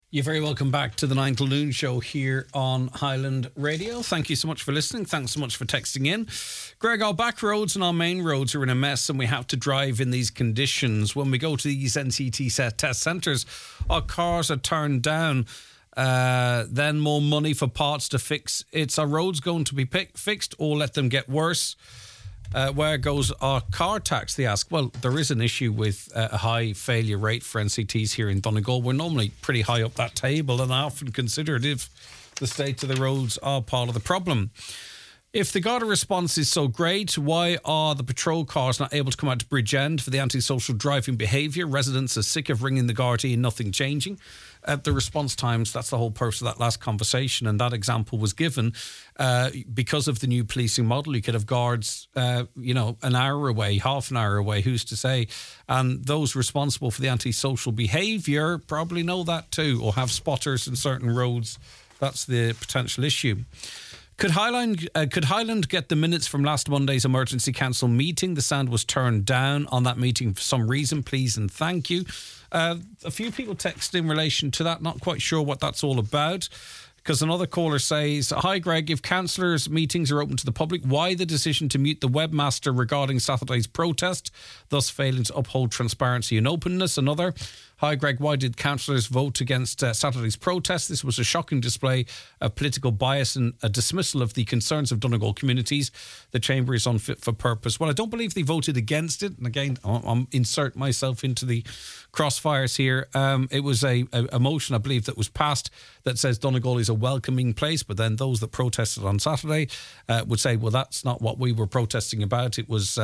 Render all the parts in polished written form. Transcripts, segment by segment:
You're very welcome back to the 9 till noon show here on Highland Radio. Thank you so much for listening. Thanks so much for texting in. Greg, our back roads and our main roads are in a mess and we have to drive in these conditions. When we go to these NCT test centres, our cars are turned down. Then more money for parts to fix. It's our roads going to be fixed or let them get worse? Where goes our car tax, they ask? Well, there is an issue with a high failure rate for NCTs here in Donegal. We're normally pretty high up that table and I often consider it if the state of the roads are part of the problem. If the Garda response is so great, why are the patrol cars not able to come out to Bridgend for the antisocial driving behaviour? Residents are sick of ringing the Gardaí and nothing changing. The response times, that's the whole purpose of that last conversation, and that example was given because of the new policing model. You could have guards, an hour away, half an hour away, who's to say? And those responsible for the antisocial behaviour probably know that too, or have spotters in certain roads. That's the potential issue. Could Highland get the minutes from last Monday's emergency council meeting? The sound was turned down on that meeting for some reason. Please and thank you. A few people texted in relation to that. Not quite sure what that's all about. Because another caller says, hi Greg, if councillors' meetings are open to the public, why the decision to mute the webmaster regarding Saturday's protest, thus failing to uphold transparency and openness? Another, hi Greg, why did councillors vote against Saturday's protest? This was a shocking display of political bias and a dismissal of the concerns of Donegal communities. The chamber is unfit for purpose. Well, I don't believe they voted against it. And again, I'm insert myself into the crossfires here. It was a motion, I believe, that was passed that says Donegal is a welcoming place, but then those that protested on Saturday would say, well, that's not what we were protesting about. It was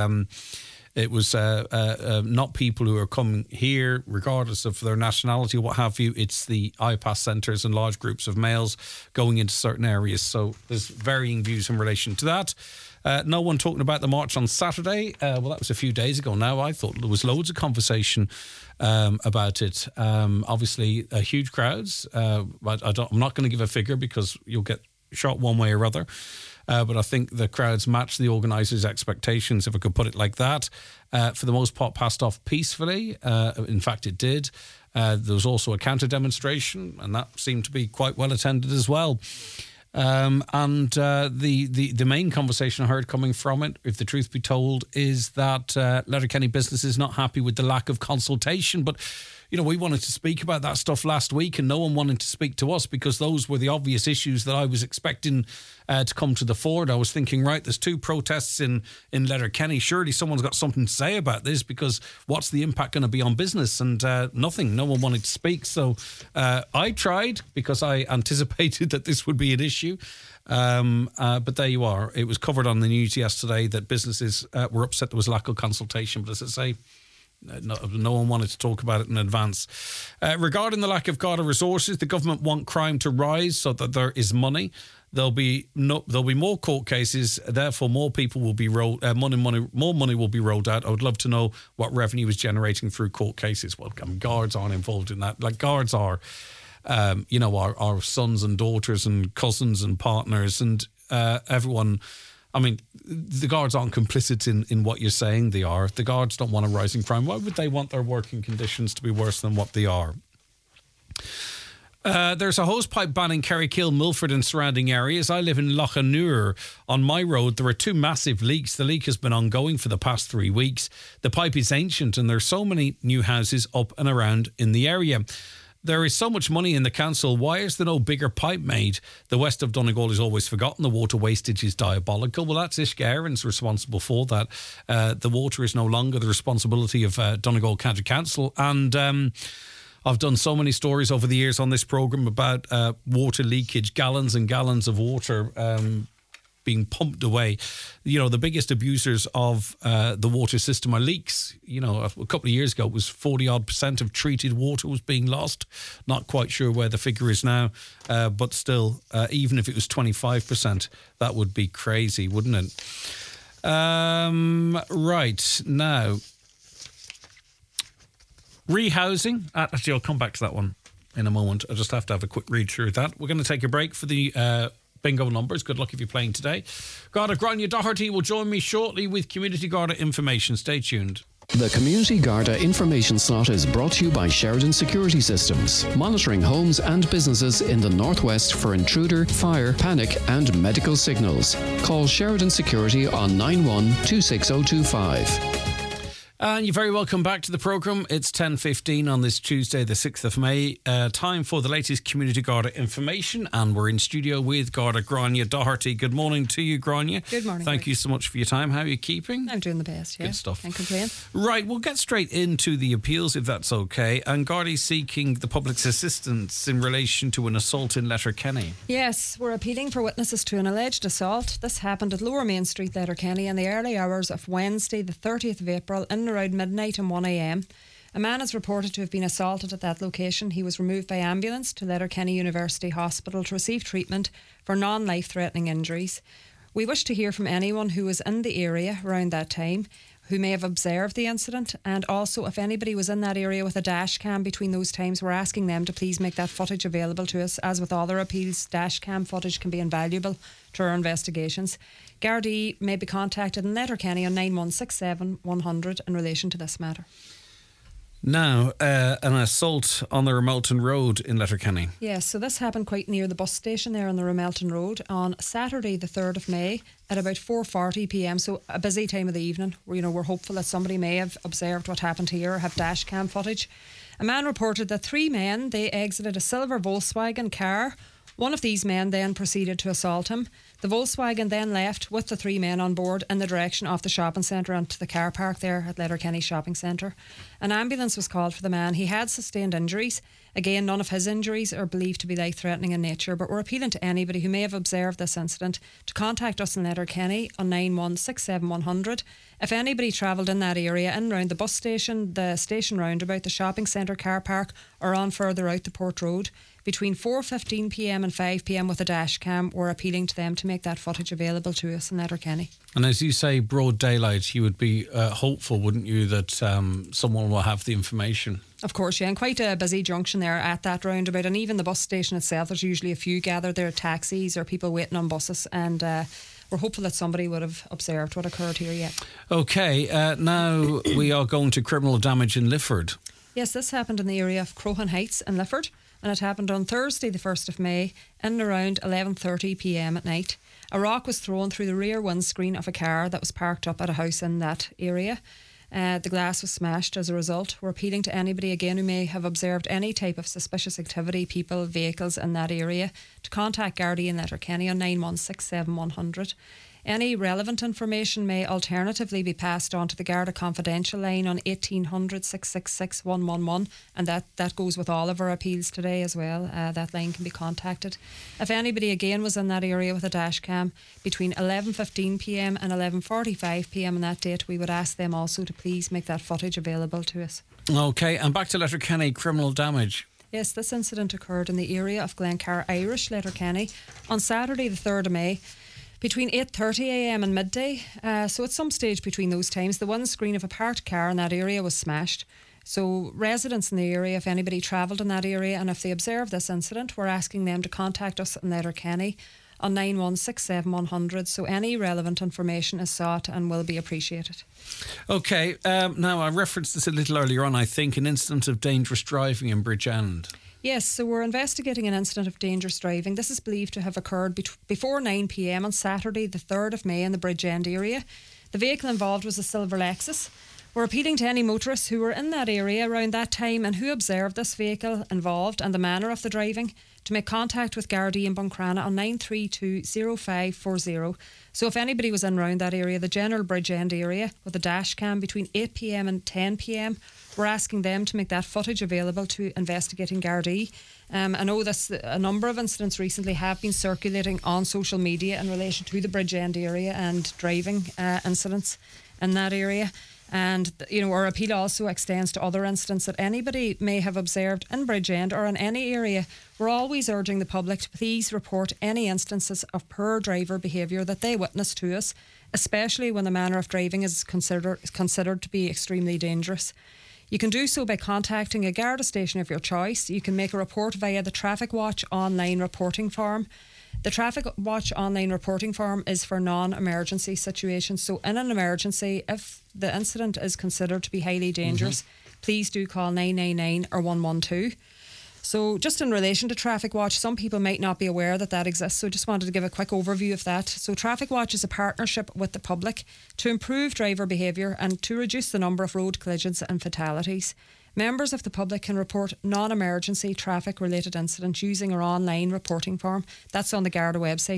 not people who are coming here regardless of their nationality or what have you. It's the IPAS centres and large groups of males going into certain areas. So there's varying views in relation to that. No one talking about the march on Saturday. Well, that was a few days ago now. I thought there was loads of conversation about it. Obviously, huge crowds. But I'm not going to give a figure because you'll get shot one way or other. But I think the crowds matched the organisers' expectations, if I could put it like that. For the most part, passed off peacefully. In fact, it did. There was also a counter demonstration, and that seemed to be quite well attended as well. The main conversation I heard coming from it, if the truth be told, is that Letterkenny business is not happy with the lack of consultation. But, you know, we wanted to speak about that stuff last week and no one wanted to speak to us because those were the obvious issues that I was expecting to come to the fore. I was thinking, right, there's 2 protests in Letterkenny. Surely someone's got something to say about this because what's the impact going to be on business? And nothing. No one wanted to speak. So I tried because I anticipated that this would be an issue. But there you are. It was covered on the news yesterday that businesses were upset there was lack of consultation. But as I say, no one wanted to talk about it in advance. Regarding the lack of Garda resources, the government want crime to rise so that there is money. There'll be more court cases, therefore more people will be more money will be rolled out. I would love to know what revenue is generating through court cases. Well, guards aren't involved in that. Like guards are, our sons and daughters and cousins and partners and everyone. I mean, the guards aren't complicit in what you're saying they are. The guards don't want a rising crime. Why would they want their working conditions to be worse than what they are? There's a hosepipe ban in Kerrykill, Milford and surrounding areas. I live in Lochanure. On my road, there are 2 massive leaks. The leak has been ongoing for the past 3 weeks. The pipe is ancient and there's so many new houses up and around in the area. There is so much money in the council. Why is there no bigger pipe made? The west of Donegal is always forgotten. The water wastage is diabolical. Well, that's Uisce Éireann's responsible for that. The water is no longer the responsibility of Donegal County Council. And I've done so many stories over the years on this programme about water leakage, gallons and gallons of water being pumped away. You know, the biggest abusers of the water system are leaks. You know, a couple of years ago, it was 40-odd% of treated water was being lost. Not quite sure where the figure is now, but still, even if it was 25%, that would be crazy, wouldn't it? Right, now, rehousing. Actually, I'll come back to that one in a moment. I just have to have a quick read through that. We're going to take a break for the bingo numbers. Good luck if you're playing today. Garda Grania Doherty will join me shortly with Community Garda information. Stay tuned. The Community Garda information slot is brought to you by Sheridan Security Systems, monitoring homes and businesses in the northwest for intruder, fire, panic and medical signals. Call Sheridan Security on 91 26025. And you're very welcome back to the programme. It's 10:15 on this Tuesday, the 6th of May. Time for the latest Community Garda information. And we're in studio with Garda Grania Doherty. Good morning to you, Grania. Good morning. Thank you so much for your time. How are you keeping? I'm doing the best, yeah. Good stuff. Can't complain. Right, we'll get straight into the appeals if that's okay. And Garda's seeking the public's assistance in relation to an assault in Letterkenny. Yes, we're appealing for witnesses to an alleged assault. This happened at Lower Main Street, Letterkenny, in the early hours of Wednesday, the 30th of April, in around midnight and 1 a.m. A man is reported to have been assaulted at that location. He was removed by ambulance to Letterkenny University Hospital to receive treatment for non-life-threatening injuries. We wish to hear from anyone who was in the area around that time who may have observed the incident, and also if anybody was in that area with a dash cam between those times, we're asking them to please make that footage available to us. As with other appeals, dash cam footage can be invaluable to our investigations. Gardaí may be contacted in Letterkenny on 9167 100 in relation to this matter. Now, an assault on the Ramelton Road in Letterkenny. Yes, so this happened quite near the bus station there on the Ramelton Road on Saturday the 3rd of May at about 4:40pm, so a busy time of the evening. We're hopeful that somebody may have observed what happened here or have dash cam footage. A man reported that 3 men, they exited a silver Volkswagen car. One of these men then proceeded to assault him. The Volkswagen then left with the 3 men on board in the direction of the shopping centre and to the car park there at Letterkenny Shopping Centre. An ambulance was called for the man. He had sustained injuries. Again, none of his injuries are believed to be life-threatening in nature, but we're appealing to anybody who may have observed this incident to contact us in Letterkenny on 9167 100. If anybody travelled in that area, in and around the bus station, the station roundabout, the shopping centre car park, or on further out the Port Road, between 4:15pm and 5pm with a dash cam, we're appealing to them to make that footage available to us in Letterkenny. And as you say, broad daylight, you would be hopeful, wouldn't you, that someone will have the information? Of course, yeah, and quite a busy junction there at that roundabout, and even the bus station itself, there's usually a few gathered there, taxis or people waiting on buses, and we're hopeful that somebody would have observed what occurred here yet. OK, now we are going to criminal damage in Lifford. Yes, this happened in the area of Crowhan Heights in Lifford, and it happened on Thursday the 1st of May in around 11:30pm at night. A rock was thrown through the rear windscreen of a car that was parked up at a house in that area. The glass was smashed as a result. We're appealing to anybody again who may have observed any type of suspicious activity, people, vehicles in that area, to contact Gardaí in Letterkenny on 9167 100. Any relevant information may alternatively be passed on to the Garda confidential line on 1800 666 111, and that goes with all of our appeals today as well. That line can be contacted. If anybody again was in that area with a dash cam between 11:15pm and 11:45pm on that date, we would ask them also to please make that footage available to us. OK, and back to Letterkenny, criminal damage. Yes, this incident occurred in the area of Glencar Irish, Letterkenny, on Saturday the 3rd of May. Between 8:30am and midday, so at some stage between those times, the windscreen of a parked car in that area was smashed. So residents in the area, if anybody travelled in that area and if they observed this incident, we're asking them to contact us in Letterkenny on 9167 100. So any relevant information is sought and will be appreciated. OK, now I referenced this a little earlier on, I think, an incident of dangerous driving in Bridgend. Yes, so we're investigating an incident of dangerous driving. This is believed to have occurred before 9pm on Saturday the 3rd of May in the Bridgend area. The vehicle involved was a silver Lexus. We're appealing to any motorists who were in that area around that time and who observed this vehicle involved and the manner of the driving to make contact with Gardaí in Buncrana on 9320540. So if anybody was in around that area, the general Bridgend area, with a dash cam between 8pm and 10pm, we're asking them to make that footage available to investigating Gardaí. I know a number of incidents recently have been circulating on social media in relation to the Bridgend area and driving incidents in that area. And, our appeal also extends to other incidents that anybody may have observed in Bridgend or in any area. We're always urging the public to please report any instances of poor driver behaviour that they witness to us, especially when the manner of driving is considered to be extremely dangerous. You can do so by contacting a Garda station of your choice. You can make a report via the Traffic Watch online reporting form. The Traffic Watch online reporting form is for non-emergency situations. So in an emergency, if the incident is considered to be highly dangerous, please do call 999 or 112. So just in relation to Traffic Watch, some people might not be aware that exists, so just wanted to give a quick overview of that. So Traffic Watch is a partnership with the public to improve driver behaviour and to reduce the number of road collisions and fatalities. Members of the public can report non-emergency traffic-related incidents using our online reporting form. That's on the Garda website,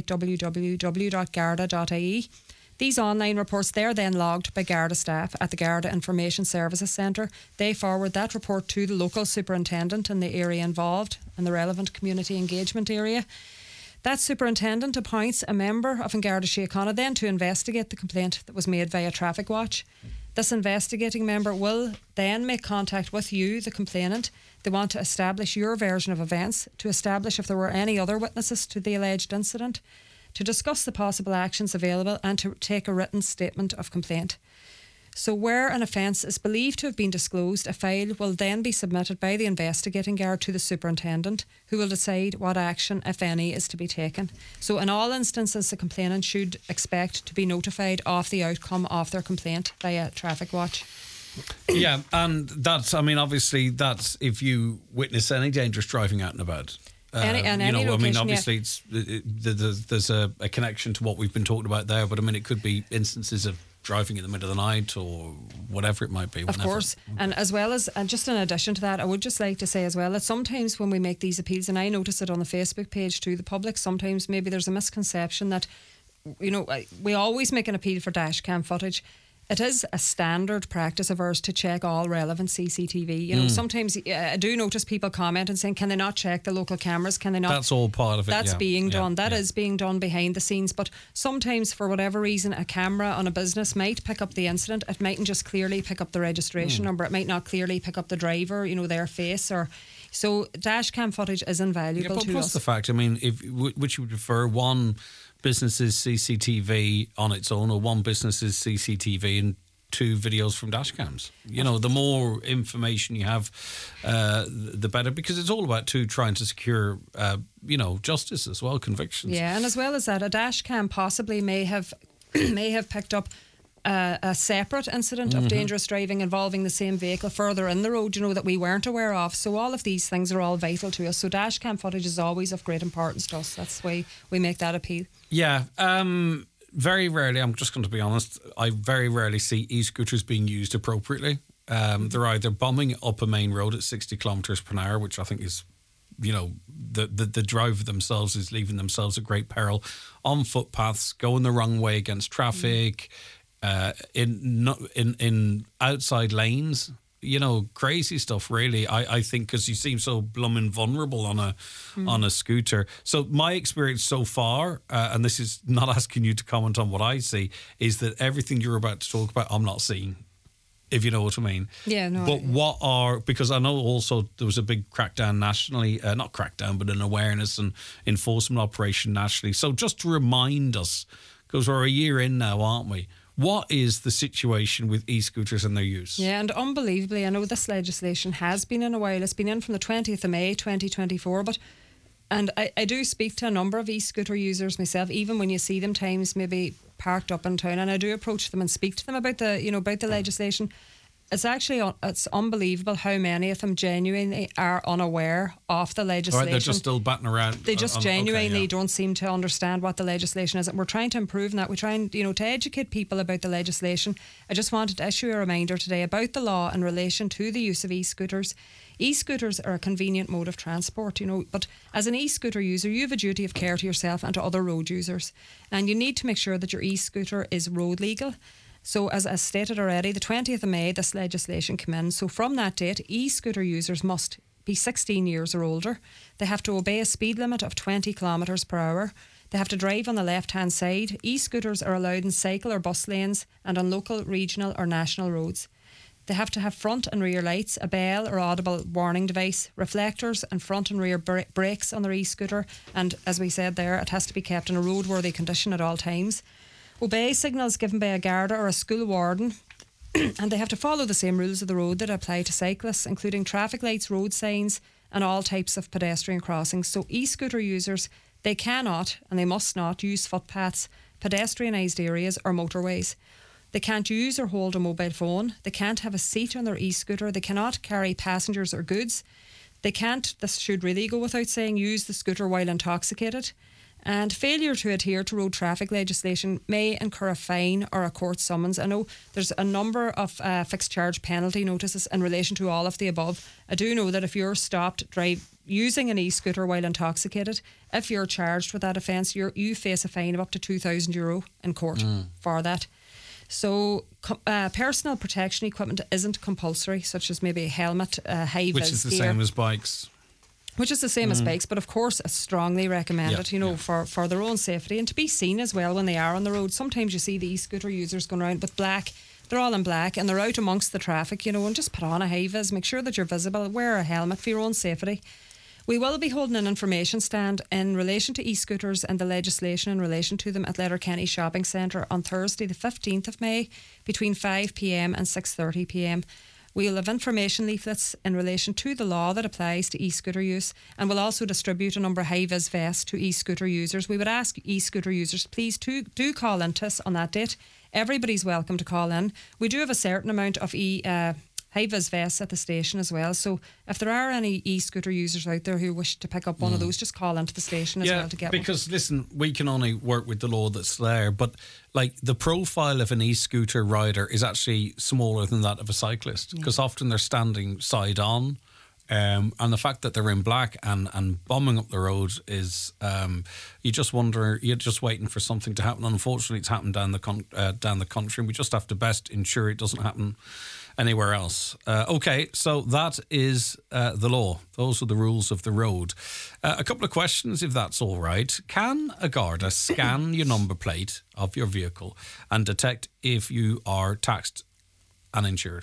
www.garda.ie. These online reports, they're then logged by Garda staff at the Garda Information Services Centre. They forward that report to the local superintendent in the area involved in the relevant community engagement area. That superintendent appoints a member of An Garda Síochána then to investigate the complaint that was made via Traffic Watch. This investigating member will then make contact with you, the complainant. They want to establish your version of events, to establish if there were any other witnesses to the alleged incident, to discuss the possible actions available and to take a written statement of complaint. So where an offence is believed to have been disclosed, a file will then be submitted by the investigating guard to the superintendent, who will decide what action, if any, is to be taken. So in all instances, the complainant should expect to be notified of the outcome of their complaint via Traffic Watch. Yeah, and that's, I mean, obviously, that's if you witness any dangerous driving out and about. Any location, obviously, there's a connection to what we've been talking about there, but I mean, it could be instances of driving in the middle of the night or whatever it might be. Of course. And as well as, and just in addition to that, I would just like to say as well that sometimes when we make these appeals, and I notice it on the Facebook page to the public, sometimes maybe there's a misconception that, you know, we always make an appeal for dash cam footage. It is a standard practice of ours to check all relevant CCTV. You know, sometimes I do notice people comment and saying, can they not check the local cameras? Can they not? That's all part of it. That's being done. That is being done behind the scenes. But sometimes, for whatever reason, a camera on a business might pick up the incident. It mightn't just clearly pick up the registration number. It might not clearly pick up the driver, you know, their face. Or so dash cam footage is invaluable to us. Plus the fact, I mean, which you would prefer, one business's CCTV on its own or one business's CCTV and two videos from dash cams? You know, the more information you have, the better, because it's all about trying to secure, justice as well, convictions. Yeah, and as well as that, a dash cam possibly may have picked up a separate incident of dangerous driving involving the same vehicle further in the road, you know, that we weren't aware of. So all of these things are all vital to us. So dash cam footage is always of great importance to us. That's why we make that appeal. Yeah. Very rarely, I'm just going to be honest, I very rarely see e-scooters being used appropriately. They're either bombing up a main road at 60 kilometres per hour, which I think is, you know, the driver themselves is leaving themselves at great peril, on footpaths, going the wrong way against traffic, in outside lanes, you know, crazy stuff really. I think because you seem so blooming vulnerable on a scooter. So my experience so far, and this is not asking you to comment on what I see, is that everything you're about to talk about I'm not seeing, if you know what I mean. Yeah, no. But because I know also there was a big crackdown nationally, not crackdown, but an awareness and enforcement operation nationally. So just to remind us, because we're a year in now, aren't we? What is the situation with e-scooters and their use? Yeah, and unbelievably, I know this legislation has been in a while. It's been in from the 20th of May 2024, and I do speak to a number of e-scooter users myself, even when you see them times maybe parked up in town, and I do approach them and speak to them about the legislation. It's unbelievable how many of them genuinely are unaware of the legislation. Right, they're just still batting around. They just genuinely don't seem to understand what the legislation is. And we're trying to improve that. We're trying, to educate people about the legislation. I just wanted to issue a reminder today about the law in relation to the use of e-scooters. E-scooters are a convenient mode of transport, but as an e-scooter user, you have a duty of care to yourself and to other road users. And you need to make sure that your e-scooter is road legal. So as stated already, the 20th of May, this legislation came in. So from that date, e-scooter users must be 16 years or older. They have to obey a speed limit of 20 kilometres per hour. They have to drive on the left-hand side. E-scooters are allowed in cycle or bus lanes and on local, regional or national roads. They have to have front and rear lights, a bell or audible warning device, reflectors and front and rear brakes on their e-scooter. And as we said there, it has to be kept in a roadworthy condition at all times. Obey signals given by a Garda or a school warden, and they have to follow the same rules of the road that apply to cyclists, including traffic lights, road signs and all types of pedestrian crossings. So e-scooter users, They cannot and they must not use footpaths, pedestrianised areas or motorways. They can't use or hold a mobile phone. They can't have a seat on their e-scooter. They cannot carry passengers or goods. They can't, this should really go without saying, use the scooter while intoxicated. And failure to adhere to road traffic legislation may incur a fine or a court summons. I know there's a number of fixed charge penalty notices in relation to all of the above. I do know that if you're stopped using an e-scooter while intoxicated, if you're charged with that offence, you face a fine of up to €2,000 in court for that. So personal protection equipment isn't compulsory, such as maybe a helmet, high-vis Which is the gear. same as bikes. Which is the same as bikes, but of course it's strongly recommended, for their own safety and to be seen as well when they are on the road. Sometimes you see the e-scooter users going around with black, they're all in black and they're out amongst the traffic, and just put on a high-vis, make sure that you're visible, wear a helmet for your own safety. We will be holding an information stand in relation to e-scooters and the legislation in relation to them at Letterkenny Shopping Centre on Thursday the 15th of May between 5pm and 6:30pm. We'll have information leaflets in relation to the law that applies to e-scooter use, and we'll also distribute a number of high-vis vests to e-scooter users. We would ask e-scooter users, please do call in to us on that date. Everybody's welcome to call in. We do have a certain amount of high-vis vests at the station as well, so if there are any e-scooter users out there who wish to pick up one of those, just call into the station as well to get one. Because listen, we can only work with the law that's there, but like the profile of an e-scooter rider is actually smaller than that of a cyclist, because often they're standing side on, and the fact that they're in black and bombing up the road is you just wonder, you're just waiting for something to happen. Unfortunately, it's happened down the country, and we just have to best ensure it doesn't happen anywhere else. Okay, so that is the law. Those are the rules of the road. A couple of questions, if that's all right. Can a Garda scan your number plate of your vehicle and detect if you are taxed and insured?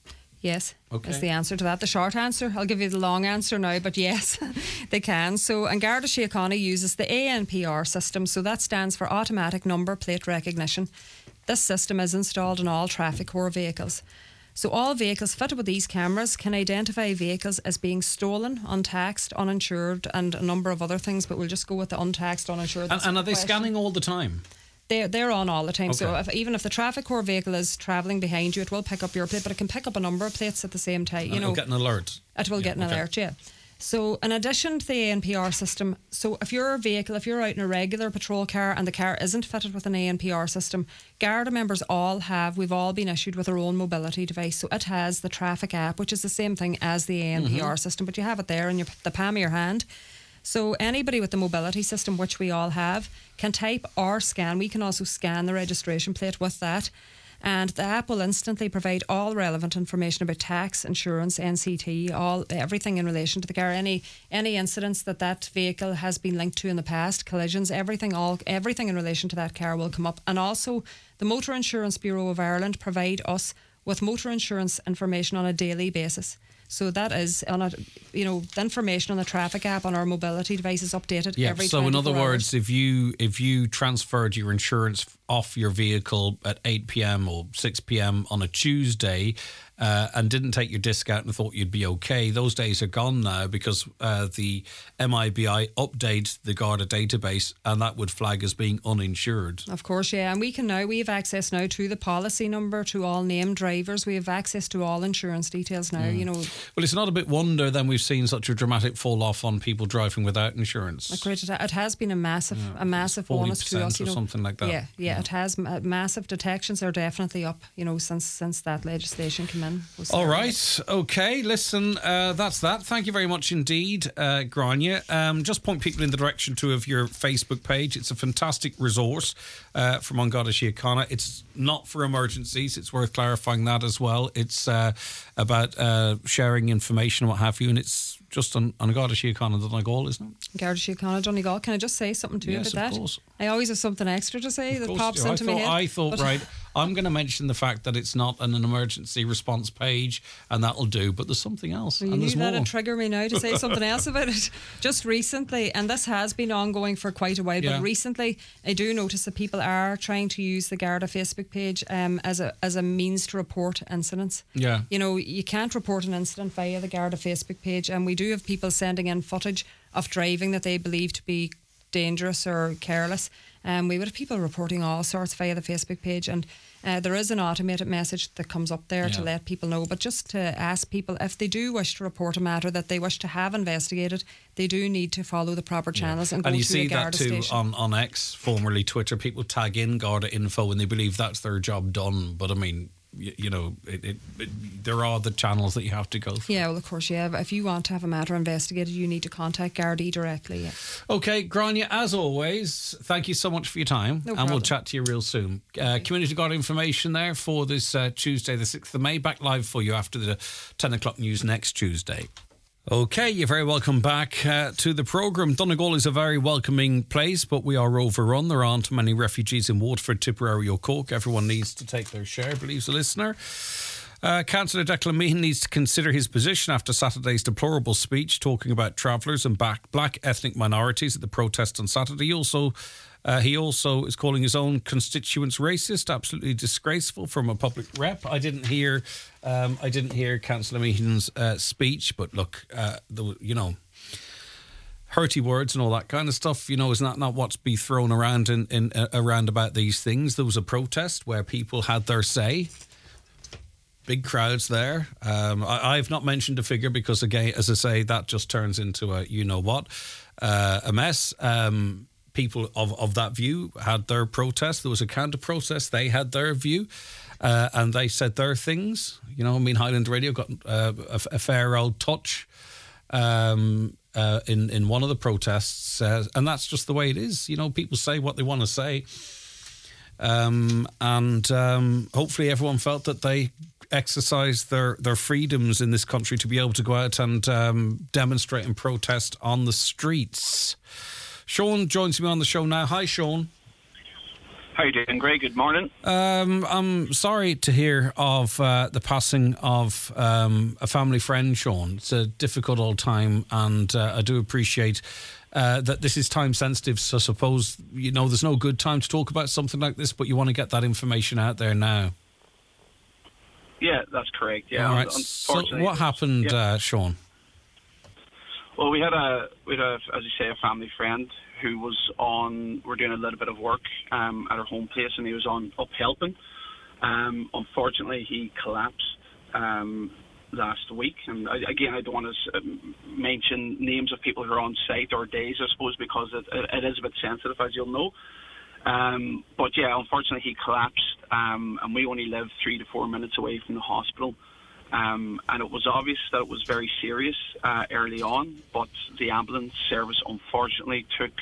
Yes, okay. Is the answer to that. The short answer, I'll give you the long answer now, but yes, they can. So, and Garda Síochána uses the ANPR system, so that stands for Automatic Number Plate Recognition. This system is installed in all Traffic Corps vehicles. So all vehicles fitted with these cameras can identify vehicles as being stolen, untaxed, uninsured, and a number of other things, but we'll just go with the untaxed, uninsured. And are they scanning all the time? They're on all the time. Okay. So even if the Traffic Corps vehicle is travelling behind you, it will pick up your plate, but it can pick up a number of plates at the same time. It'll get an alert. It will get an alert, yeah. So in addition to the ANPR system, so if you're out in a regular patrol car and the car isn't fitted with an ANPR system, Garda members we've all been issued with our own mobility device. So it has the traffic app, which is the same thing as the ANPR system, but you have it there in the palm of your hand. So anybody with the mobility system, which we all have, can type or scan. We can also scan the registration plate with that. And the app will instantly provide all relevant information about tax, insurance, NCT, everything in relation to the car. Any incidents that vehicle has been linked to in the past, collisions, everything in relation to that car will come up. And also, the Motor Insurance Bureau of Ireland provide us with motor insurance information on a daily basis. So that is the information on the traffic app on our mobility device is updated every 24 hours. So in other words, if you transferred your insurance off your vehicle at 8 p.m. or 6 p.m. on a Tuesday and didn't take your disc out and thought you'd be okay, those days are gone now, because the MIBI updates the Garda database and that would flag as being uninsured. Of course, yeah. And we have access now to the policy number, to all named drivers. We have access to all insurance details now, Well, it's not a bit wonder then we've seen such a dramatic fall off on people driving without insurance. It has been a massive bonus to us. Or something like that. Yeah. It has. Massive detections are definitely up, since that legislation came in. All right. Okay. Listen, that's that. Thank you very much indeed, Grania. Just point people in the direction of your Facebook page. It's a fantastic resource from An Garda Síochána. It's not for emergencies. It's worth clarifying that as well. It's about sharing information and what have you, and it's just on Garda Síochána Donegal, isn't it? Garda Síochána Donegal. Can I just say something to you about that? Yes, of course. I always have something extra to say that pops into my head. I thought, right, I'm going to mention the fact that it's not an emergency response page, and that'll do, but there's something else. Well, and you there's knew more. that'd trigger me now to say something else about it. Just recently, and this has been ongoing for quite a while, but recently I do notice that people are trying to use the Garda Facebook page as a means to report incidents. Yeah. You can't report an incident via the Garda Facebook page, and we do have people sending in footage of driving that they believe to be dangerous or careless. We would have people reporting all sorts via the Facebook page, and there is an automated message that comes up there to let people know. But just to ask people, if they do wish to report a matter that they wish to have investigated, they do need to follow the proper channels and go to a Garda station. And you see that too on X, formerly Twitter. People tag in Garda info when they believe that's their job done. But I mean, you know, there are the channels that you have to go through. Yeah, well, of course, yeah. If you want to have a matter investigated, you need to contact Gardaí directly. Yeah. Okay, Grania, as always, thank you so much for your time. No problem. We'll chat to you real soon. Community Garda information there for this Tuesday, the 6th of May. Back live for you after the 10 o'clock news next Tuesday. Okay, you're very welcome back to the programme. Donegal is a very welcoming place, but we are overrun. There aren't many refugees in Waterford, Tipperary or Cork. Everyone needs to take their share, believes the listener. Councillor Declan Meehan needs to consider his position after Saturday's deplorable speech talking about travellers and black ethnic minorities at the protest on Saturday. He also is calling his own constituents racist, absolutely disgraceful from a public rep. I didn't hear Councillor Meehan's speech, but look, you know, hurty words and all that kind of stuff, you know, is not what's be thrown around around about these things. There was a protest where people had their say. Big crowds there. I've not mentioned a figure because, again, as I say, that just turns into a a mess. People of that view had their protest. There was a counter protest. They had their view, and they said their things. You know, I mean, Highland Radio got a fair old touch in one of the protests, and that's just the way it is. You know, people say what they want to say, and hopefully everyone felt that they exercised their freedoms in this country to be able to go out and demonstrate and protest on the streets. Sean joins me on the show now. Hi, Sean. How you doing, Greg? Good morning. I'm sorry to hear of the passing of a family friend, Sean. It's a difficult old time, and I do appreciate that this is time sensitive. So I suppose, you know, there's no good time to talk about something like this, but you want to get that information out there now. Yeah, that's correct. Yeah. All right. So what happened, Sean? Well, we had a, as you say, a family friend who was we're doing a little bit of work at her home place, and he was up helping. Unfortunately, he collapsed last week. And again, I don't want to mention names of people who are on site or days, I suppose, because it is a bit sensitive, as you'll know. But yeah, unfortunately, he collapsed, and we only live 3 to 4 minutes away from the hospital. And it was obvious that it was very serious early on, but the ambulance service unfortunately took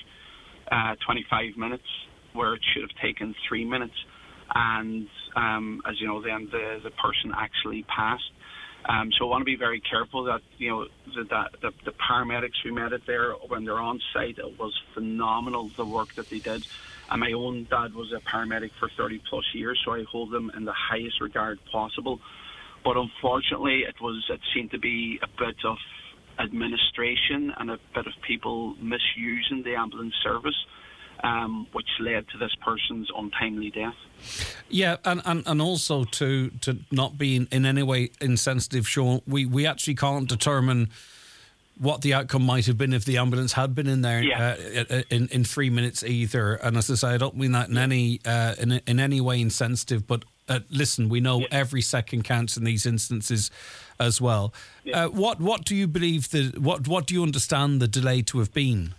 25 minutes where it should have taken 3 minutes. And as you know, then the person actually passed. So I want to be very careful that, you know, that the paramedics who met it there when they're on site, it was phenomenal, the work that they did. And my own dad was a paramedic for 30 plus years, so I hold them in the highest regard possible. But unfortunately, it seemed to be a bit of administration and a bit of people misusing the ambulance service, which led to this person's untimely death. Yeah, and also to not be in any way insensitive, Sean, we actually can't determine what the outcome might have been if the ambulance had been in there in 3 minutes either. And as I say, I don't mean that in any way insensitive, but listen, we know every second counts in these instances as well. Yeah. What do you believe what do you understand the delay to have been?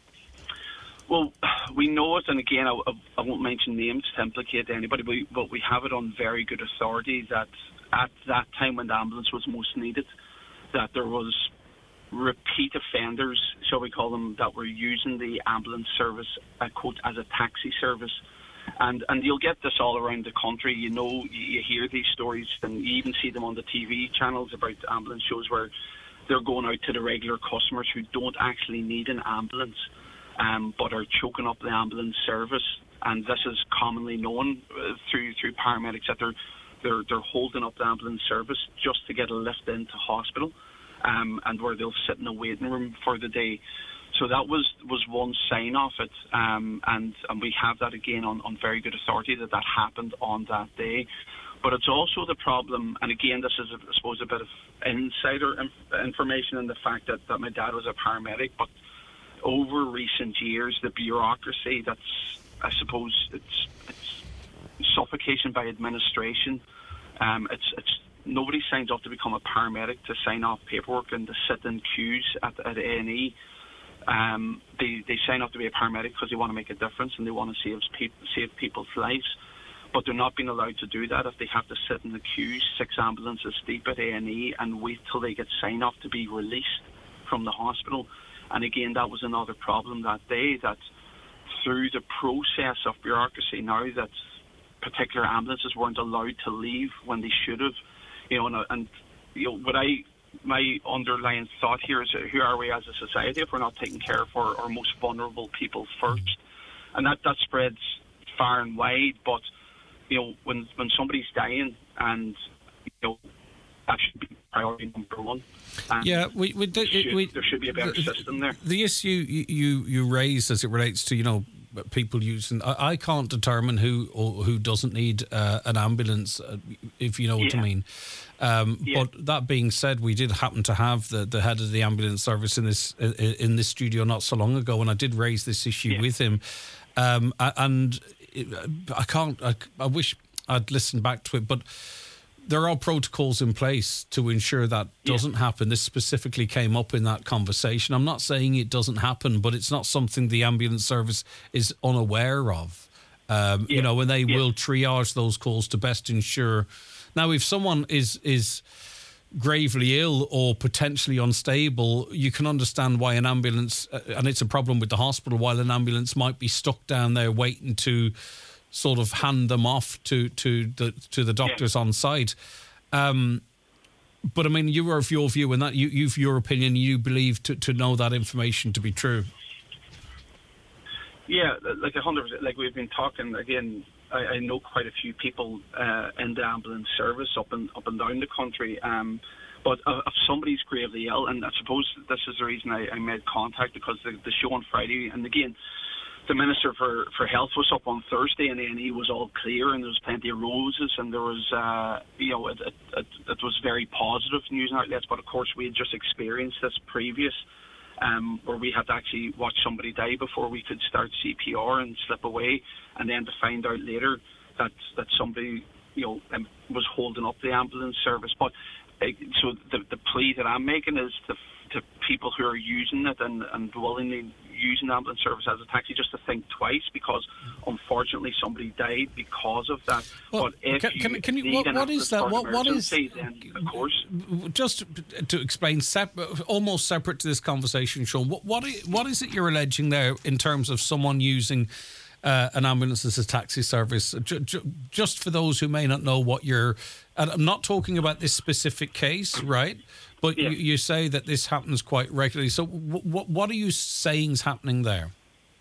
Well, we know it, and again, I won't mention names to implicate anybody, but we have it on very good authority that at that time when the ambulance was most needed, that there was repeat offenders, shall we call them, that were using the ambulance service, quote, as a taxi service. And you'll get this all around the country. You know, you hear these stories, and you even see them on the TV channels about ambulance shows where they're going out to the regular customers who don't actually need an ambulance, but are choking up the ambulance service. And this is commonly known through paramedics that they're holding up the ambulance service just to get a lift into hospital, and where they'll sit in a waiting room for the day. So that was one sign of it, and we have that again on very good authority that happened on that day. But it's also the problem, and again, this is, I suppose, a bit of insider information in the fact that my dad was a paramedic, but over recent years, the bureaucracy I suppose it's suffocation by administration. It's nobody signs up to become a paramedic to sign off paperwork and to sit in queues at A&E. They sign up to be a paramedic because they want to make a difference and they want to save people's lives. But they're not being allowed to do that if they have to sit in the queues, 6 ambulances deep at A&E, and wait till they get sign off to be released from the hospital. And again, that was another problem that day, that through the process of bureaucracy now, that particular ambulances weren't allowed to leave when they should have. My underlying thought here is, who are we as a society if we're not taking care of our most vulnerable people first? And that spreads far and wide, but when somebody's dying, and that should be priority number one. Yeah, there should be a better system there. The issue you raise as it relates to people using, I can't determine who doesn't need an ambulance, if you know what I mean. But that being said, we did happen to have the head of the ambulance service in this studio not so long ago, and I did raise this issue with him. And I wish I'd listened back to it, but there are protocols in place to ensure that doesn't happen. This specifically came up in that conversation. I'm not saying it doesn't happen, but it's not something the ambulance service is unaware of. And they will triage those calls to best ensure. Now, if someone is gravely ill or potentially unstable, you can understand why an ambulance, and it's a problem with the hospital, while an ambulance might be stuck down there waiting to sort of hand them off to the doctors on site. But I mean, you are of your view, and that you've your opinion. You believe to know that information to be true. Yeah, like 100%. Like we've been talking again. I know quite a few people in the ambulance service up and down the country. But if somebody's gravely ill, and I suppose this is the reason I made contact, because the show on Friday, and again, the Minister for Health was up on Thursday, and A&E was all clear, and there was plenty of roses, and there was, it was very positive news outlets. But of course, we had just experienced this previous, where we had to actually watch somebody die before we could start CPR and slip away, and then to find out later that somebody, was holding up the ambulance service. But so the plea that I'm making is to people who are using it and willingly using ambulance service as a taxi, just to think twice, because unfortunately somebody died because of that. Well, but what is that? What is? Then, of course, just to explain, almost separate to this conversation, Sean. What is it you're alleging there in terms of someone using an ambulance as a taxi service? Just for those who may not know what you're, and I'm not talking about this specific case, right? But you say that this happens quite regularly. So what are you saying is happening there?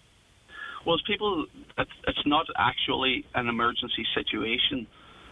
Well, it's not actually an emergency situation,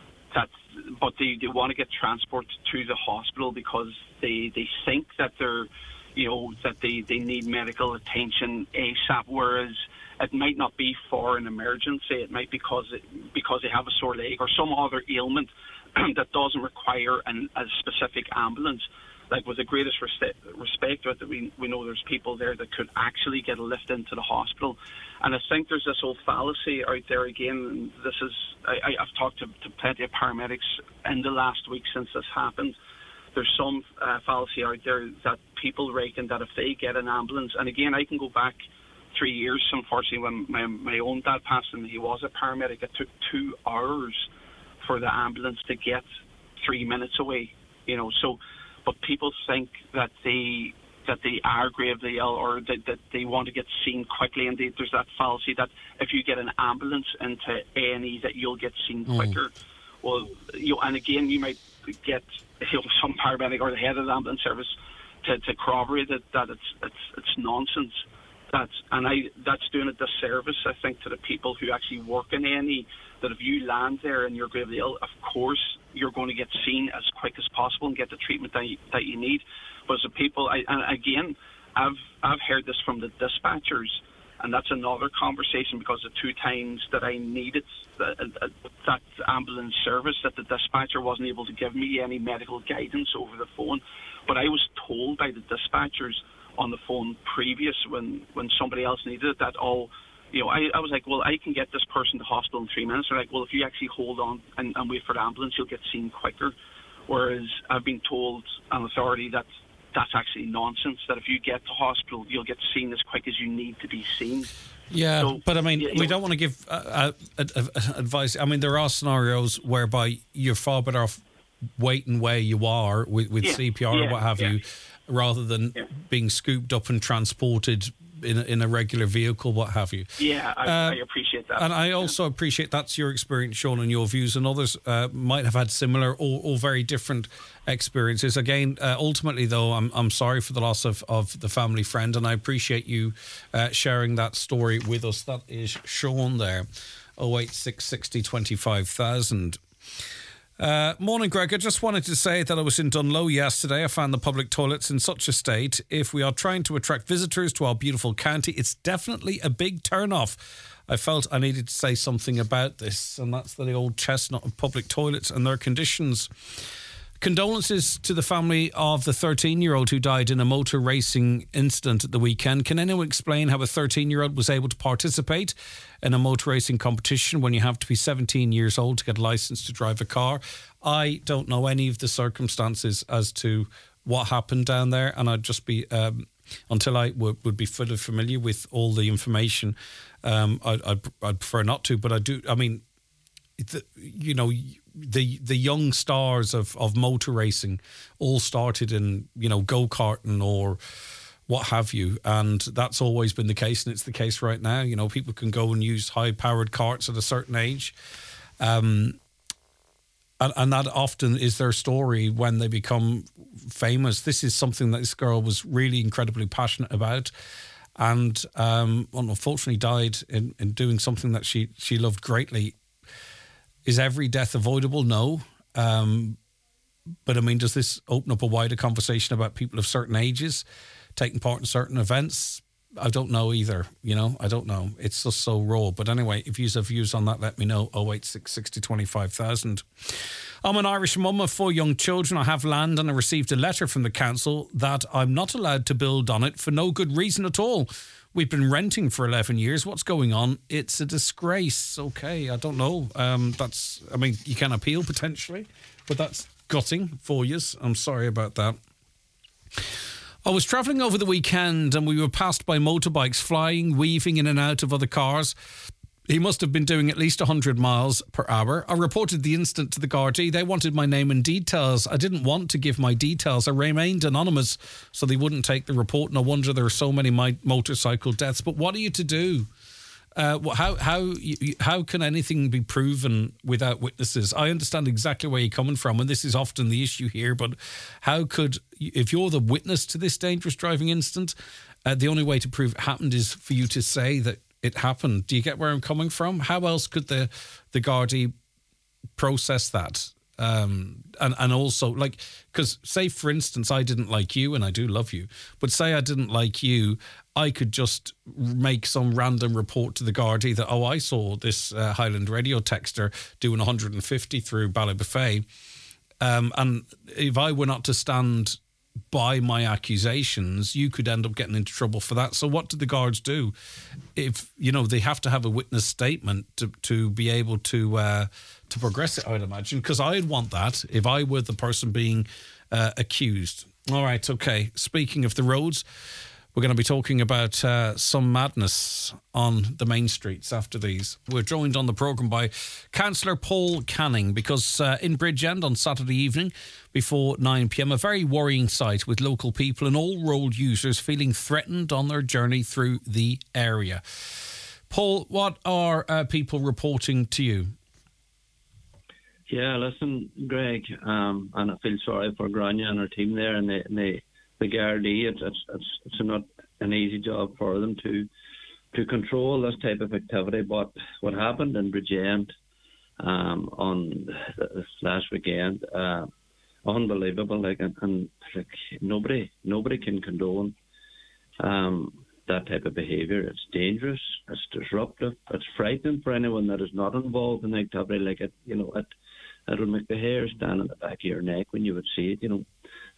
but they want to get transport to the hospital because they think that they're, that they need medical attention ASAP, whereas it might not be for an emergency. It might be because they have a sore leg or some other ailment that doesn't require a specific ambulance. Like, with the greatest respect, that we know there's people there that could actually get a lift into the hospital. And I think there's this old fallacy out there again, and this is, I've talked to plenty of paramedics in the last week since this happened. There's some fallacy out there that people reckon that if they get an ambulance, and again, I can go back 3 years, unfortunately, when my own dad passed and he was a paramedic. It took 2 hours for the ambulance to get 3 minutes away, so. But people think that they are gravely ill, or that they want to get seen quickly, and there's that fallacy that if you get an ambulance into A&E that you'll get seen quicker. Well, and again, you might get some paramedic or the head of the ambulance service to corroborate that it's nonsense. That's doing a disservice, I think, to the people who actually work in A&E. That if you land there and you're gravely ill, of course you're going to get seen as quick as possible and get the treatment that you need. But as the people, I've heard this from the dispatchers, and that's another conversation, because the 2 times that I needed that ambulance service, that the dispatcher wasn't able to give me any medical guidance over the phone. But I was told by the dispatchers on the phone previous when somebody else needed it, that I was like, well, I can get this person to hospital in 3 minutes. They're like, well, if you actually hold on and wait for the ambulance, you'll get seen quicker. Whereas I've been told an authority that that's actually nonsense, that if you get to hospital, you'll get seen as quick as you need to be seen. Yeah, so, but I mean, we don't want to give advice. I mean, there are scenarios whereby you're far better off waiting where you are with CPR or what have you, rather than being scooped up and transported in a regular vehicle, what have you. Yeah, I appreciate that. And I also appreciate that's your experience, Sean, and your views, and others might have had similar or very different experiences. Again, ultimately, though, I'm sorry for the loss of the family friend, and I appreciate you sharing that story with us. That is Sean there, 086 60 25,000. Morning, Greg. I just wanted to say that I was in Dunlow yesterday. I found the public toilets in such a state. If we are trying to attract visitors to our beautiful county, it's definitely a big turn-off. I felt I needed to say something about this, and that's the old chestnut of public toilets and their conditions. Condolences to the family of the 13-year-old who died in a motor racing incident at the weekend. Can anyone explain how a 13-year-old was able to participate in a motor racing competition when you have to be 17 years old to get a licence to drive a car? I don't know any of the circumstances as to what happened down there, and I'd just be, until I would be fully familiar with all the information, I'd prefer not to, but I do. I mean, the young stars of motor racing all started in, go-karting or what have you. And that's always been the case. And it's the case right now. People can go and use high-powered carts at a certain age. And that often is their story when they become famous. This is something that this girl was really incredibly passionate about. And unfortunately died in doing something that she loved greatly. Is every death avoidable? No. But I mean, does this open up a wider conversation about people of certain ages taking part in certain events? I don't know either. I don't know. It's just so raw. But anyway, if you have views on that, let me know. 086 60 25,000. I'm an Irish mum of 4 young children. I have land and I received a letter from the council that I'm not allowed to build on it for no good reason at all. We've been renting for 11 years. What's going on? It's a disgrace. Okay, I don't know. You can appeal potentially, but that's gutting for you. I'm sorry about that. I was travelling over the weekend and we were passed by motorbikes flying, weaving in and out of other cars. He must have been doing at least 100 miles per hour. I reported the incident to the Gardaí. They wanted my name and details. I didn't want to give my details. I remained anonymous so they wouldn't take the report. No wonder there are so many motorcycle deaths. But what are you to do? How can anything be proven without witnesses? I understand exactly where you're coming from, and this is often the issue here. But if you're the witness to this dangerous driving incident, the only way to prove it happened is for you to say that it happened. Do you get where I'm coming from? How else could the Gardaí process that? And also, because say, for instance, I didn't like you, and I do love you, but say I didn't like you, I could just make some random report to the Gardaí that, I saw this Highland Radio texter doing 150 through Ballybofey. And if I were not to stand by my accusations, you could end up getting into trouble for that. So what do the guards do? If, they have to have a witness statement to be able to progress it, I would imagine, because I'd want that if I were the person being accused. All right, okay. Speaking of the roads, we're going to be talking about some madness on the main streets after these. We're joined on the programme by Councillor Paul Canning because in Bridgend on Saturday evening before 9 p.m, a very worrying sight with local people and all road users feeling threatened on their journey through the area. Paul, what are people reporting to you? Yeah, listen, Greg, and I feel sorry for Grania and her team there and the Gardaí. It's not an easy job for them to control this type of activity. But what happened in Bridgend on this last weekend, unbelievable. And nobody can condone that type of behaviour. It's dangerous. It's disruptive. It's frightening for anyone that is not involved in the activity. It would make the hair stand on the back of your neck when you would see it.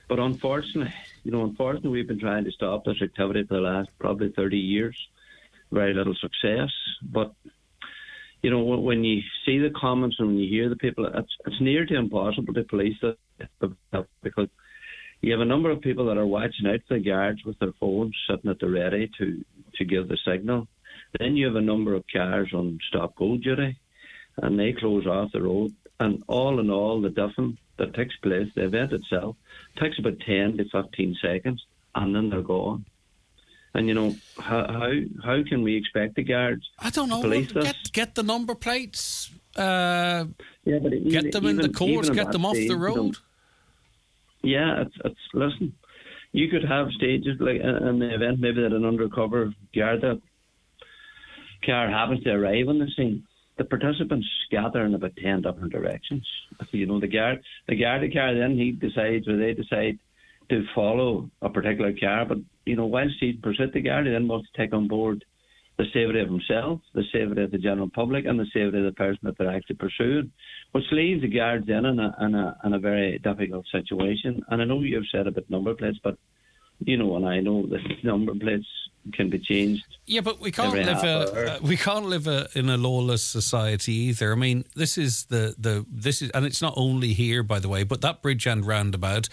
But unfortunately, we've been trying to stop this activity for the last probably 30 years. Very little success. But, when you see the comments and when you hear the people, it's near to impossible to police it because you have a number of people that are watching out for the guards with their phones sitting at the ready to give the signal. Then you have a number of cars on stop-go duty, and they close off the road. And all in all, the difference that takes place, the event itself, takes about 10 to 15 seconds, and then they're gone. And, how can we expect the guards I don't know. to police this? Get the number plates. But get them in the courts, get them off the road. Listen, you could have stages like in the event maybe that an undercover guard that car happens to arrive on the scene. The participants scatter in about 10 different directions. The car then they decide to follow a particular car, but whilst he pursues the guard, he then must take on board the safety of himself, the safety of the general public, and the safety of the person that they're actually pursuing, which leaves the guards then in a very difficult situation. And I know you've said about number plates, but and I know that number plates can be changed. Yeah, but we can't live in a lawless society either. I mean, this is, and it's not only here, by the way, but that bridge and roundabout,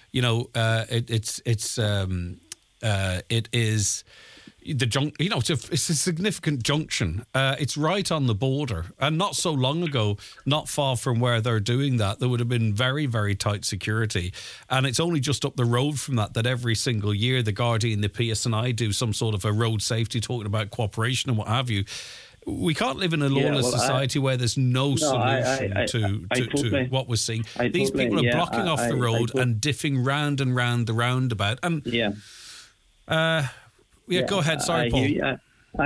it is the it's a significant junction. It's right on the border, and not so long ago, not far from where they're doing that, there would have been very, very tight security. And it's only just up the road from that every single year the Gardaí and the PSNI do some sort of a road safety, talking about cooperation and what have you. We can't live in a lawless society where there's no solution to what we're seeing. These people are blocking off the road and diffing round and round the roundabout. And go ahead. Sorry, Paul.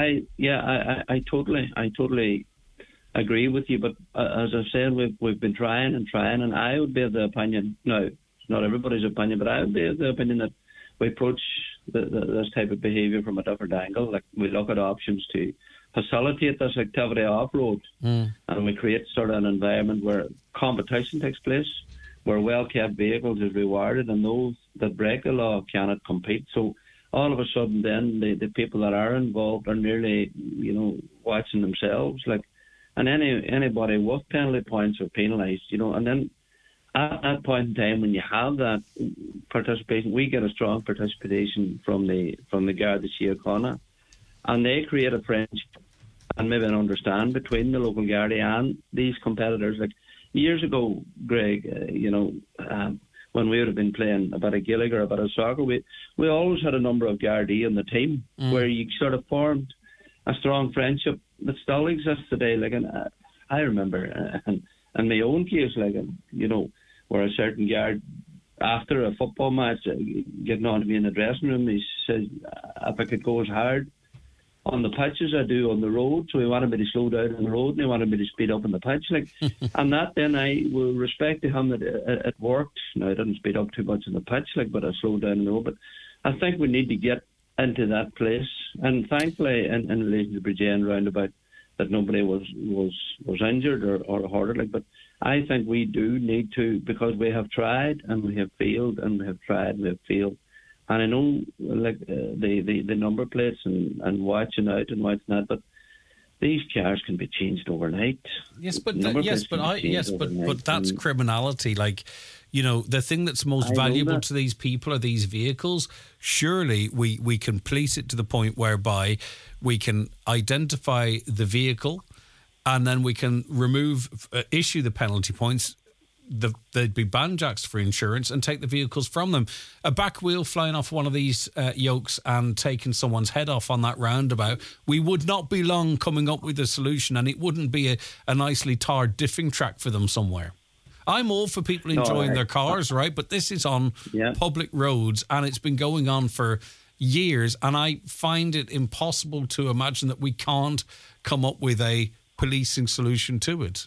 I totally agree with you. But as I said, we've been trying, and I would be of the opinion. No, it's not everybody's opinion, but I would be of the opinion that we approach this type of behaviour from a different angle. Like, we look at options to facilitate this activity off-road, and we create sort of an environment where competition takes place, where well-kept vehicles is rewarded, and those that break the law cannot compete. So all of a sudden then the people that are involved are nearly, watching themselves. And anybody with penalty points are penalised, and then at that point in time when you have that participation, we get a strong participation from the Garda Síochána, and they create a friendship and maybe an understand between the local Gardaí and these competitors. Like years ago, Greg, when we would have been playing a bit of Gaelic or a bit of soccer, we always had a number of Gardaí in the team where you sort of formed a strong friendship that still exists today. I remember in my own case, where a certain guard, after a football match, getting on to me in the dressing room, he said if I could go as hard on the pitch as I do on the road, so he wanted me to slow down on the road and he wanted me to speed up on the pitch. And that then I will respect to him that it worked. Now, I didn't speed up too much on the pitch, but I slowed down on the road. But I think we need to get into that place. And thankfully, in relation to the Bridgend roundabout, that nobody was injured or hurted. But I think we do need to, because we have tried and we have failed, and we have tried and we have failed. And I know, the number plates and watching out and watching that, but these cars can be changed overnight. Yes, but that's criminality. The thing that's most valuable to these people are these vehicles. Surely we can police it to the point whereby we can identify the vehicle, and then we can issue the penalty points. They'd be banjacks for insurance, and take the vehicles from them. A back wheel flying off one of these yokes and taking someone's head off on that roundabout, we would not be long coming up with a solution, and it wouldn't be a nicely tarred diffing track for them somewhere. I'm all for people enjoying their cars, right? But this is on public roads, and it's been going on for years, and I find it impossible to imagine that we can't come up with a policing solution to it.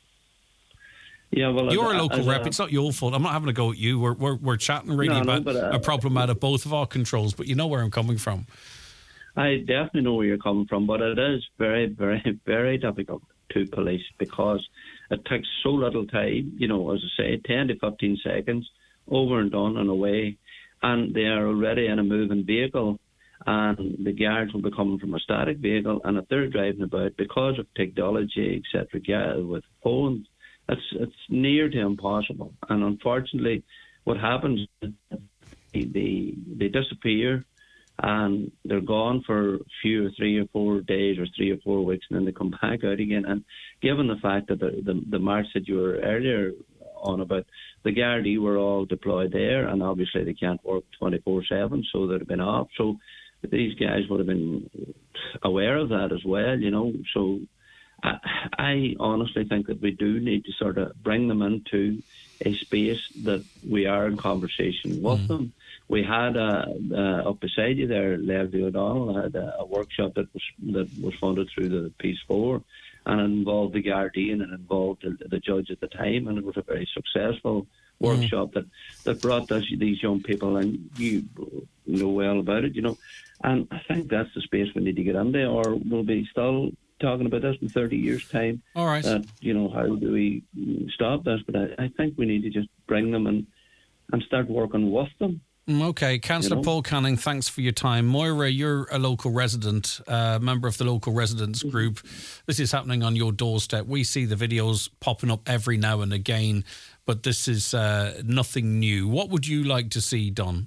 Yeah, well, you're a local rep. It's not your fault. I'm not having a go at you. We're chatting really about a problem out of both of our controls, but you know where I'm coming from. I definitely know where you're coming from, but it is very, very, very difficult to police because it takes so little time. As I say, 10 to 15 seconds over and done and away, and they are already in a moving vehicle, and the guards will be coming from a static vehicle, and if they're driving about because of technology, etc., with phones, it's near to impossible. And unfortunately, what happens is they disappear, and they're gone for 3 or 4 days or 3 or 4 weeks, and then they come back out again. And given the fact that the march that you were earlier on about, the Gardaí were all deployed there, and obviously they can't work 24/7, so they'd have been off. So these guys would have been aware of that as well, you know. So I honestly think that we do need to sort of bring them into a space that we are in conversation with them. We had up beside you there, Leslie O'Donnell had a workshop that was funded through the Peace 4, and it involved the Gardaí and it involved the judge at the time, and it was a very successful workshop that brought these young people, and you know well about it, you know. And I think that's the space we need to get into, or we'll be still talking about this in 30 years' time. All right. You know, how do we stop this? But I think we need to just bring them and start working with them. Okay, Councillor Paul Canning, thanks for your time. Moira, you're a local resident, member of the local residents group. This is happening on your doorstep. We see the videos popping up every now and again, but this is nothing new. What would you like to see done?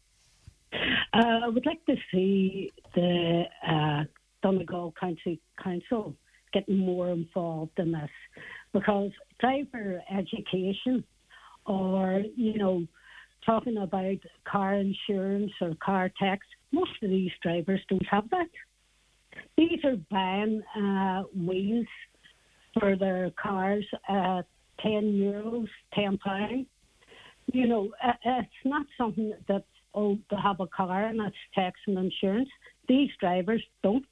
I would like to see the Donegal County Council getting more involved in this, because driver education, or, you know, talking about car insurance or car tax, most of these drivers don't have that. These are buying wheels for their cars at €10, £10. You know, it's not something that, they have a car and that's tax and insurance. These drivers don't.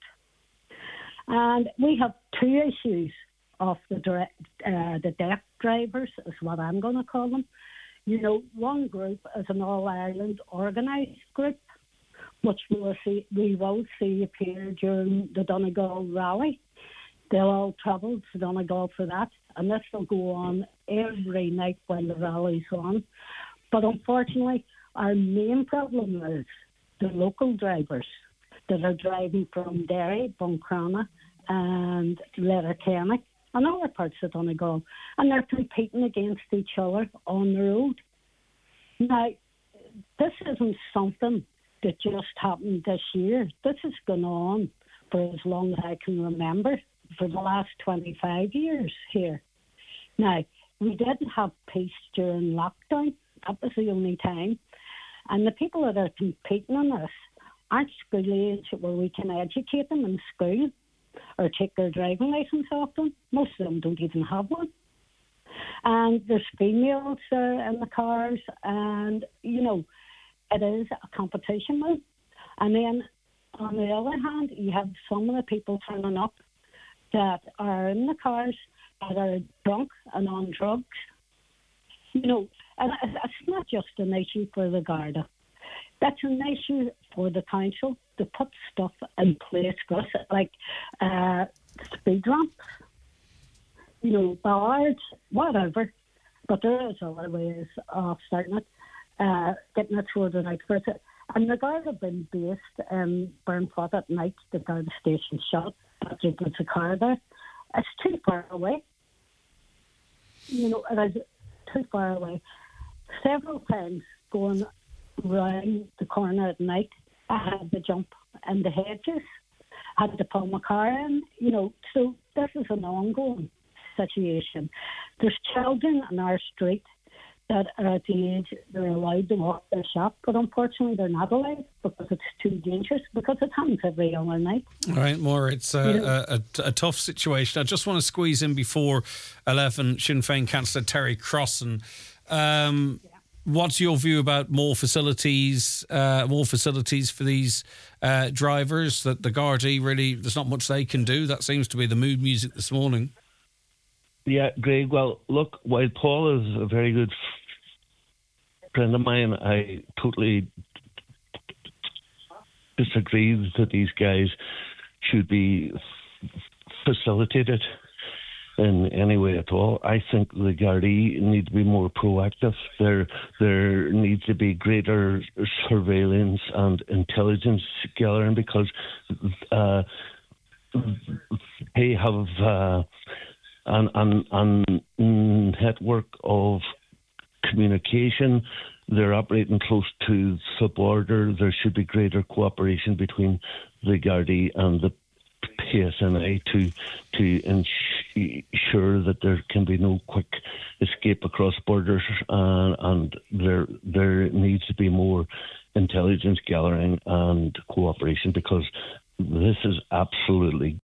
And we have two issues of the deaf drivers, is what I'm going to call them. You know, one group is an All-Ireland organised group, which we will see appear during the Donegal rally. They'll all travel to Donegal for that, and this will go on every night while the rally's on. But unfortunately, our main problem is the local drivers that are driving from Derry, Buncrana and Letterkenny and other parts of Donegal, and they're competing against each other on the road. Now, this isn't something that just happened this year. This has gone on for as long as I can remember, for the last 25 years here. Now, we didn't have peace during lockdown. That was the only time. And the people that are competing on this aren't school age where we can educate them in school or take their driving licence off them. Most of them don't even have one. And there's females in the cars, and, you know, it is a competition with. And then, on the other hand, you have some of the people turning up that are in the cars that are drunk and on drugs. You know, and it's not just an issue for the Garda. That's an issue for the council to put stuff in place for us, like speed ramps, you know, bollards, whatever. But there is other ways of starting it, getting it sorted out for it. And the Garda have been based in Burnfoot at night. The Garda station shut. After there's a car there. It's too far away. You know, it is too far away. Several times going round the corner at night, I had to jump in the hedges, had to pull my car in, you know. So this is an ongoing situation. There's children in our street that are at the age they're allowed to walk their shop, but unfortunately they're not allowed because it's too dangerous, because it happens every other night. All right, Maura, it's a tough situation. I just want to squeeze in before 11 Sinn Féin Councillor Terry Crossan. What's your view about more facilities for these drivers? That the Gardaí really, there's not much they can do. That seems to be the mood music this morning. Yeah, Greg. Well, look, while Paul is a very good friend of mine, I totally disagree that these guys should be facilitated. in any way at all. I think the Gardaí need to be more proactive. There needs to be greater surveillance and intelligence gathering, because they have an network of communication. They're operating close to the border. There should be greater cooperation between the Gardaí and the PSNI to ensure that there can be no quick escape across borders, and there needs to be more intelligence gathering and cooperation, because this is absolutely